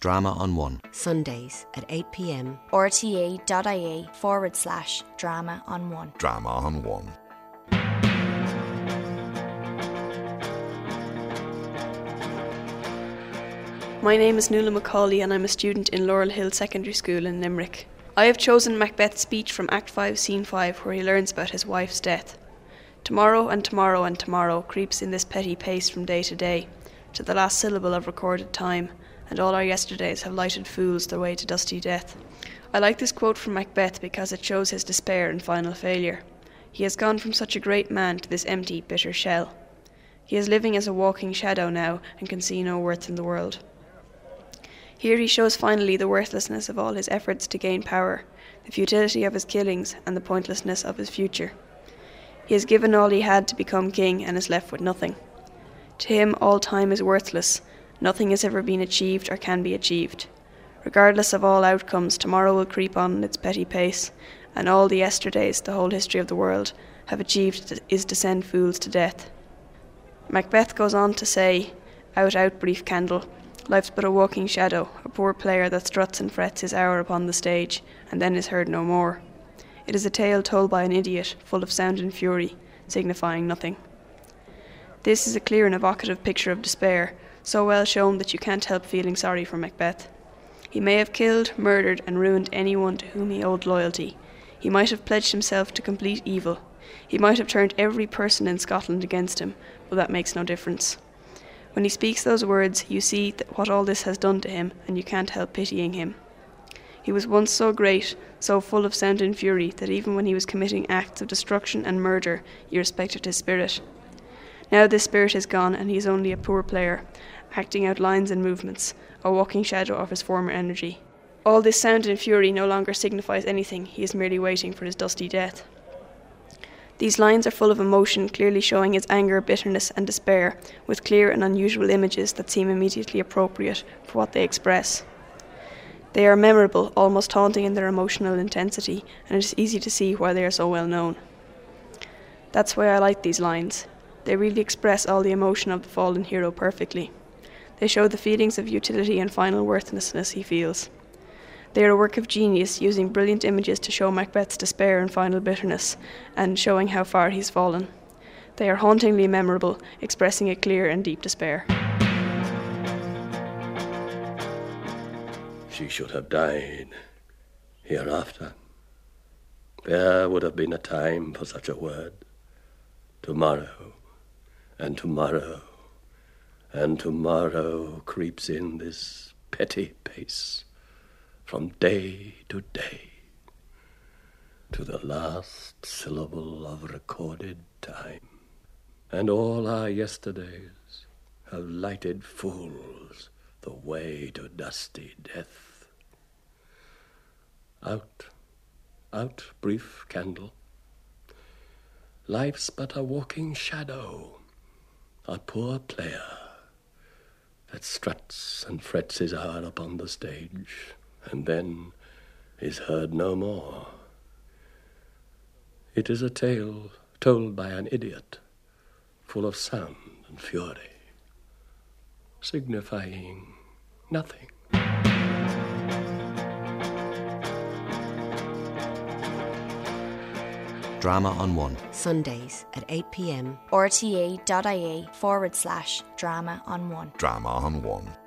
Drama on One. Sundays at 8 p.m. rte.ie/drama on one. Drama on One. My name is Nuala Macaulay and I'm a student in Laurel Hill Secondary School in Limerick. I have chosen Macbeth's speech from Act 5, Scene 5, where he learns about his wife's death. Tomorrow and tomorrow and tomorrow creeps in this petty pace from day to day, to the last syllable of recorded time, and all our yesterdays have lighted fools their way to dusty death. I like this quote from Macbeth because it shows his despair and final failure. He has gone from such a great man to this empty, bitter shell. He is living as a walking shadow now and can see no worth in the world. Here he shows finally the worthlessness of all his efforts to gain power, the futility of his killings, and the pointlessness of his future. He has given all he had to become king and is left with nothing. To him all time is worthless, nothing has ever been achieved or can be achieved. Regardless of all outcomes, tomorrow will creep on in its petty pace, and all the yesterdays the whole history of the world have achieved is to send fools to death. Macbeth goes on to say, "Out, out, brief candle. Life's but a walking shadow, a poor player that struts and frets his hour upon the stage, and then is heard no more. It is a tale told by an idiot, full of sound and fury, signifying nothing." This is a clear and evocative picture of despair, so well shown that you can't help feeling sorry for Macbeth. He may have killed, murdered, and ruined anyone to whom he owed loyalty. He might have pledged himself to complete evil. He might have turned every person in Scotland against him, but that makes no difference. When he speaks those words, you see what all this has done to him, and you can't help pitying him. He was once so great, so full of sound and fury, that even when he was committing acts of destruction and murder, you respected his spirit. Now this spirit is gone, and he is only a poor player, acting out lines and movements, a walking shadow of his former energy. All this sound and fury no longer signifies anything, he is merely waiting for his dusty death. These lines are full of emotion, clearly showing his anger, bitterness and despair, with clear and unusual images that seem immediately appropriate for what they express. They are memorable, almost haunting in their emotional intensity, and it is easy to see why they are so well known. That's why I like these lines. They really express all the emotion of the fallen hero perfectly. They show the feelings of utility and final worthlessness he feels. They are a work of genius, using brilliant images to show Macbeth's despair and final bitterness, and showing how far he's fallen. They are hauntingly memorable, expressing a clear and deep despair. She should have died hereafter. There would have been a time for such a word. Tomorrow, and tomorrow, and tomorrow creeps in this petty pace, from day to day, to the last syllable of recorded time. And all our yesterdays have lighted fools the way to dusty death. Out, out, brief candle. Life's but a walking shadow, a poor player that struts and frets his hour upon the stage, and then is heard no more. It is a tale told by an idiot, full of sound and fury, signifying nothing. Drama on One. Sundays at 8 p.m. rte.ie/drama on one. Drama on One.